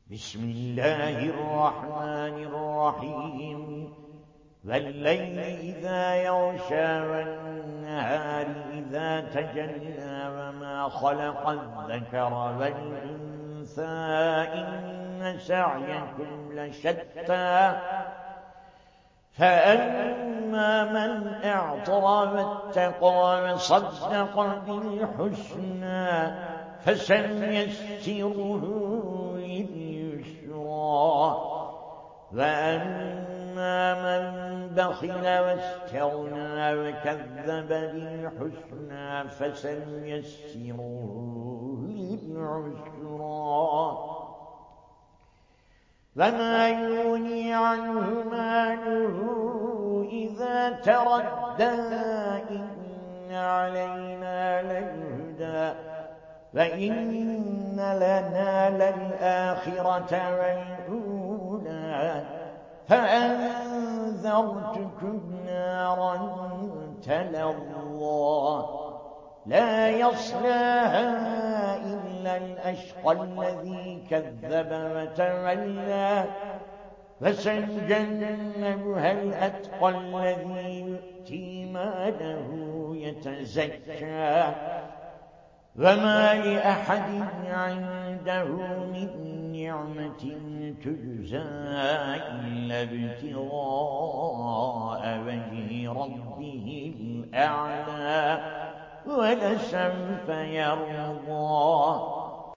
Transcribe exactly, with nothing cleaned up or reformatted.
بسم الله الرحمن الرحيم والليل إذا يغشى والنهار إذا تجلى وما خلق الذكر والأنثى إن سعيكم لشتى فأما من أعطى واتقى وصدق بالحسنى فسنيسره لليسرى وأما من بخل واستغنى وكذب بالحسنى فسنيسره للعسرى وما يغني عنه ماله إذا تردى إن علينا للهدى وإن لنا للآخرة والأولى فأنذرتكم نارا تلظى لا يصلاها إلا الأشقى الذي كذب وتولى فسيجنبها الأتقى الذي يؤتي ماله يتزكى وما لأحد عنده من نعمة تجزى إلا ابتغاء وجه ربه الأعلى ولسوف يرضى